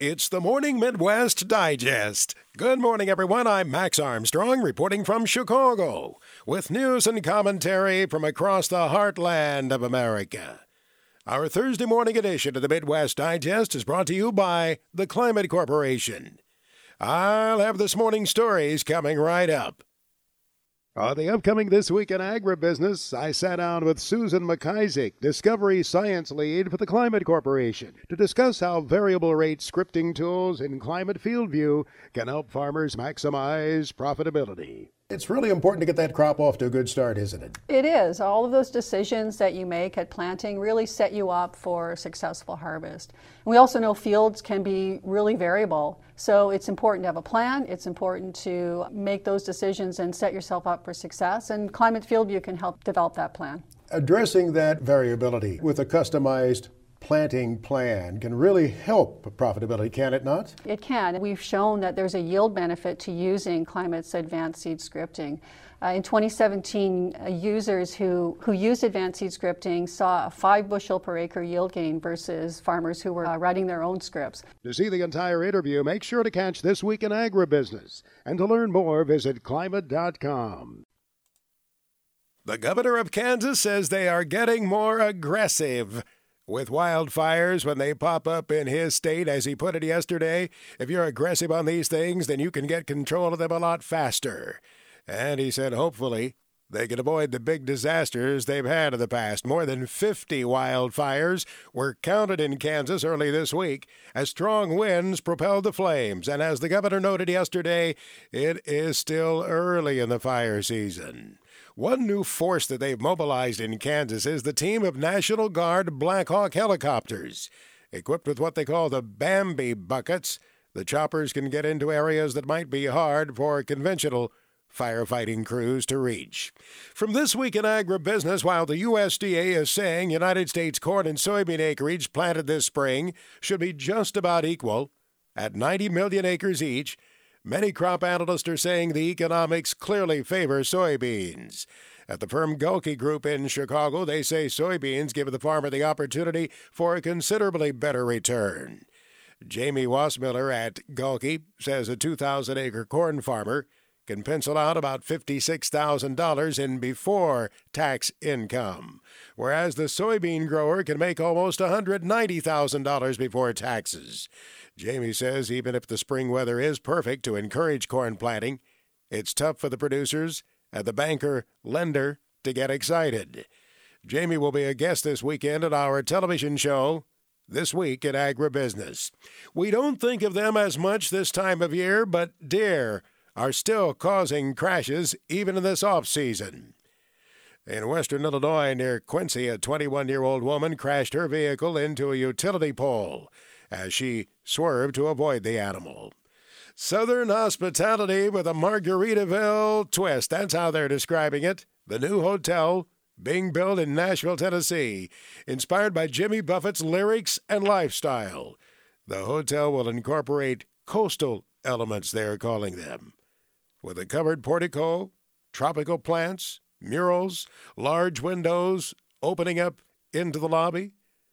It's the Morning Midwest Digest. Good morning, everyone. I'm Max Armstrong, reporting from Chicago, with news and commentary from across the heartland of America. Our Thursday morning edition of the Midwest Digest is brought to you by the Climate Corporation. I'll have this morning's stories coming right up. On the upcoming This Week in Agribusiness, I sat down with Susan McIsaac, Discovery Science Lead for the Climate Corporation, to discuss how variable rate scripting tools in Climate Field View can help farmers maximize profitability. It's really important to get that crop off to a good start, isn't it? It is. All of those decisions that you make at planting really set you up for a successful harvest. And we also know fields can be really variable, so it's important to have a plan. It's important to make those decisions and set yourself up for success, and Climate Field View can help develop that plan. Addressing that variability with a customized planting plan can really help profitability, can it not? It can. We've shown that there's a yield benefit to using Climate's advanced seed scripting. In 2017, users who used advanced seed scripting saw a 5 bushel per acre yield gain versus farmers who were writing their own scripts. To see the entire interview, make sure to catch This Week in Agribusiness. And to learn more, visit climate.com. The governor of Kansas says they are getting more aggressive with wildfires when they pop up in his state. As he put it yesterday, if you're aggressive on these things, then you can get control of them a lot faster. And he said hopefully they can avoid the big disasters they've had in the past. More than 50 wildfires were counted in Kansas early this week as strong winds propelled the flames. And as the governor noted yesterday, it is still early in the fire season. One new force that they've mobilized in Kansas is the team of National Guard Black Hawk helicopters. Equipped with what they call the Bambi buckets, the choppers can get into areas that might be hard for conventional firefighting crews to reach. From This Week in Agribusiness, while the USDA is saying United States corn and soybean acreage planted this spring should be just about equal at 90 million acres each, many crop analysts are saying the economics clearly favor soybeans. At the firm Gulke Group in Chicago, they say soybeans give the farmer the opportunity for a considerably better return. Jamie Wassmiller at Gulke says a 2,000-acre corn farmer can pencil out about $56,000 in before-tax income, whereas the soybean grower can make almost $190,000 before taxes. Jamie says even if the spring weather is perfect to encourage corn planting, it's tough for the producers and the banker-lender to get excited. Jamie will be a guest this weekend at our television show, This Week in Agribusiness. We don't think of them as much this time of year, but deer are still causing crashes even in this off-season. In western Illinois near Quincy, a 21-year-old woman crashed her vehicle into a utility pole as she swerved to avoid the animal. Southern hospitality with a Margaritaville twist. That's how they're describing it. The new hotel being built in Nashville, Tennessee, inspired by Jimmy Buffett's lyrics and lifestyle. The hotel will incorporate coastal elements, they're calling them, with a covered portico, tropical plants, murals, large windows opening up into the lobby.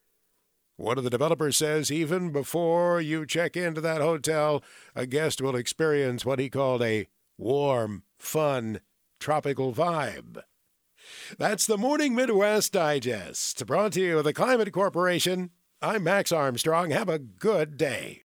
One of the developers says even before you check into that hotel, a guest will experience what he called a warm, fun, tropical vibe. That's the Morning Midwest Digest, brought to you by the Climate Corporation. I'm Max Armstrong. Have a good day.